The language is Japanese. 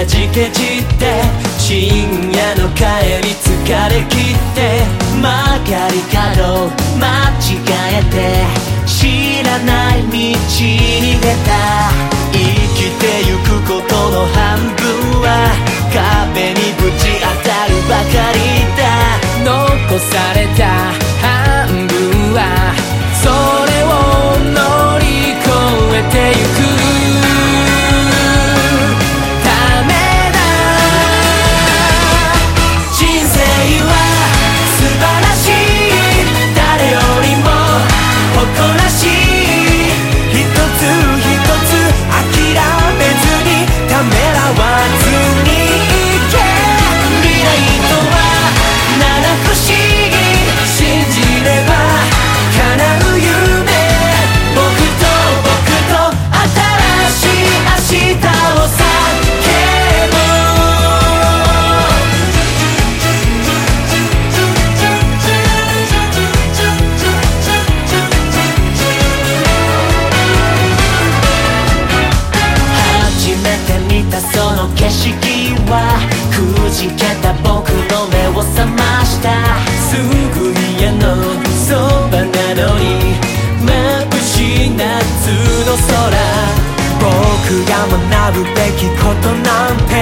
かじけじって深夜の帰り疲れ切って曲がり角間違えて知らない道に出た。生きてゆくことの半分は壁にぶち当たるばかりだ。残された半分はそれを乗り越えてゆくためだ。人生は素晴らしい、誰よりも誇らしい。一つ一つ諦めずにためらわずにいけ。未来とは七不思議、信じれば叶う夢。僕と新しい明日を叫ぼ初めて見たその景色はくじけた僕の目を覚ました。すぐ家のそばなのに眩しい夏の空。僕が学ぶべきことなんて